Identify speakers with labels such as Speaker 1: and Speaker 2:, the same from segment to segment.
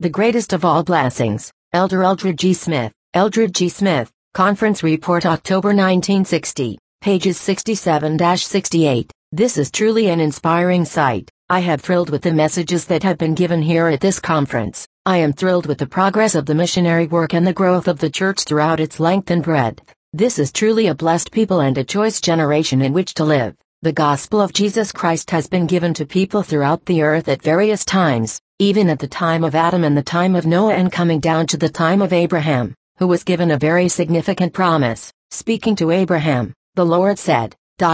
Speaker 1: The Greatest of All Blessings, Elder Eldred G. Smith. Eldred G. Smith, Conference Report October 1960, pages 67-68. This is truly an inspiring sight. I have thrilled with the messages that have been given here at this conference. I am thrilled with the progress of the missionary work and the growth of the church throughout its length and breadth. This is truly a blessed people and a choice generation in which to live. The gospel of Jesus Christ has been given to people throughout the earth at various times, even at the time of Adam and the time of Noah and coming down to the time of Abraham, who was given a very significant promise. Speaking to Abraham, the Lord said,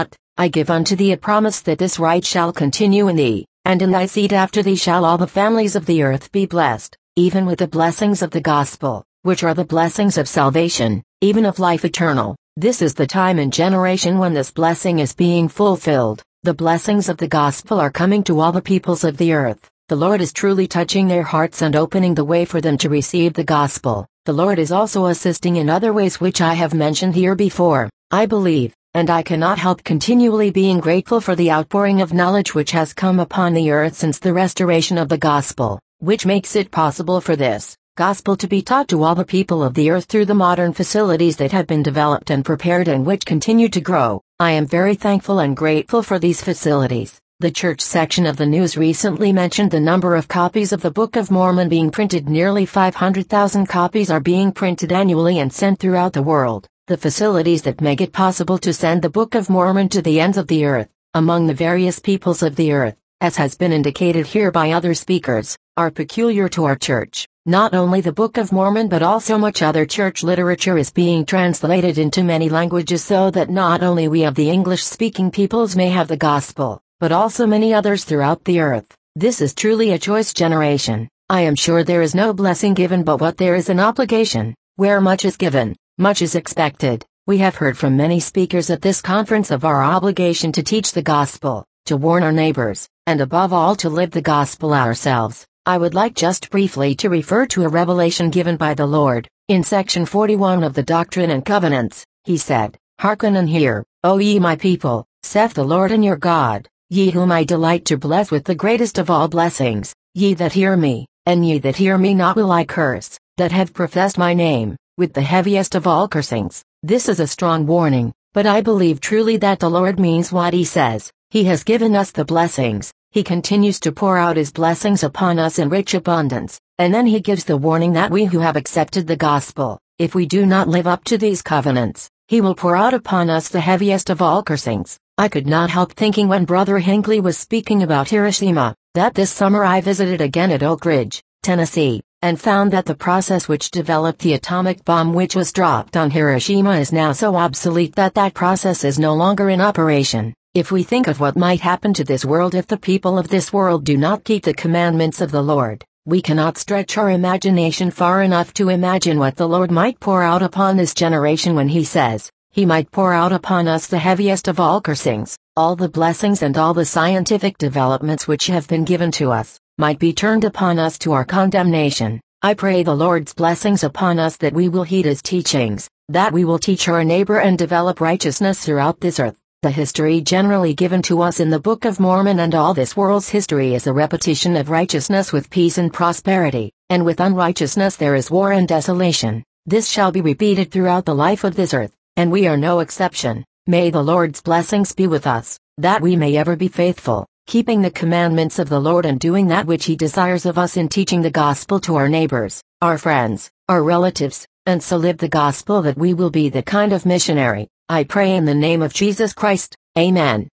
Speaker 1: I give unto thee a promise that this right shall continue in thee, and in thy seed after thee shall all the families of the earth be blessed, even with the blessings of the gospel, which are the blessings of salvation, even of life eternal. This is the time and generation when this blessing is being fulfilled. The blessings of the gospel are coming to all the peoples of the earth. The Lord is truly touching their hearts and opening the way for them to receive the gospel. The Lord is also assisting in other ways which I have mentioned here before. I believe, and I cannot help continually being grateful for the outpouring of knowledge which has come upon the earth since the restoration of the gospel, which makes it possible for this gospel to be taught to all the people of the earth through the modern facilities that have been developed and prepared and which continue to grow. I am very thankful and grateful for these facilities. The church section of the news recently mentioned the number of copies of the Book of Mormon being printed. Nearly 500,000 copies are being printed annually and sent throughout the world. The facilities that make it possible to send the Book of Mormon to the ends of the earth, among the various peoples of the earth, as has been indicated here by other speakers, are peculiar to our church. Not only the Book of Mormon but also much other church literature is being translated into many languages so that not only we of the English-speaking peoples may have the gospel, but also many others throughout the earth. This is truly a choice generation. I am sure there is no blessing given but what there is an obligation. Where much is given, much is expected. We have heard from many speakers at this conference of our obligation to teach the gospel, to warn our neighbors, and above all to live the gospel ourselves. I would like just briefly to refer to a revelation given by the Lord. In section 41 of the Doctrine and Covenants, he said, Hearken and hear, O ye my people, saith the Lord and your God, ye whom I delight to bless with the greatest of all blessings, ye that hear me, and ye that hear me not will I curse, that have professed my name, with the heaviest of all cursings. This is a strong warning, but I believe truly that the Lord means what he says. He has given us the blessings. He continues to pour out his blessings upon us in rich abundance, and then he gives the warning that we who have accepted the gospel, if we do not live up to these covenants, he will pour out upon us the heaviest of all cursings. I could not help thinking when Brother Hinckley was speaking about Hiroshima, that this summer I visited again at Oak Ridge, Tennessee, and found that the process which developed the atomic bomb which was dropped on Hiroshima is now so obsolete that that process is no longer in operation. If we think of what might happen to this world if the people of this world do not keep the commandments of the Lord, we cannot stretch our imagination far enough to imagine what the Lord might pour out upon this generation when he says, he might pour out upon us the heaviest of all cursings. All the blessings and all the scientific developments which have been given to us, might be turned upon us to our condemnation. I pray the Lord's blessings upon us that we will heed his teachings, that we will teach our neighbor and develop righteousness throughout this earth. The history generally given to us in the Book of Mormon and all this world's history is a repetition of righteousness with peace and prosperity, and with unrighteousness there is war and desolation. This shall be repeated throughout the life of this earth, and we are no exception. May the Lord's blessings be with us, that we may ever be faithful, keeping the commandments of the Lord and doing that which he desires of us in teaching the gospel to our neighbors, our friends, our relatives, and so live the gospel that we will be the kind of missionary. I pray in the name of Jesus Christ. Amen.